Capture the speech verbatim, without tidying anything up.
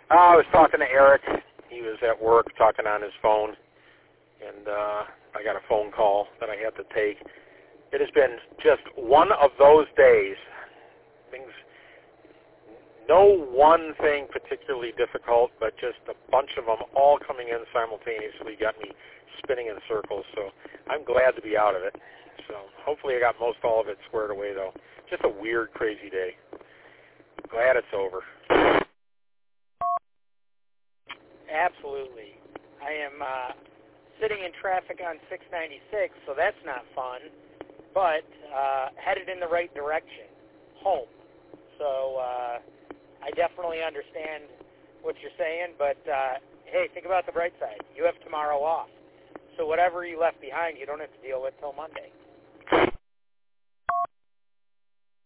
Uh, I was talking to Eric. He was at work talking on his phone, and uh, I got a phone call that I had to take. It has been just one of those days. Things, no one thing particularly difficult, but just a bunch of them all coming in simultaneously got me spinning in circles. So I'm glad to be out of it. So hopefully I got most all of it squared away, though. Just a weird, crazy day. Glad it's over. Absolutely. I am uh, sitting in traffic on six ninety-six, so that's not fun, but uh, headed in the right direction, home. So uh, I definitely understand what you're saying, but uh, hey, think about the bright side. You have tomorrow off. So whatever you left behind, you don't have to deal with till Monday.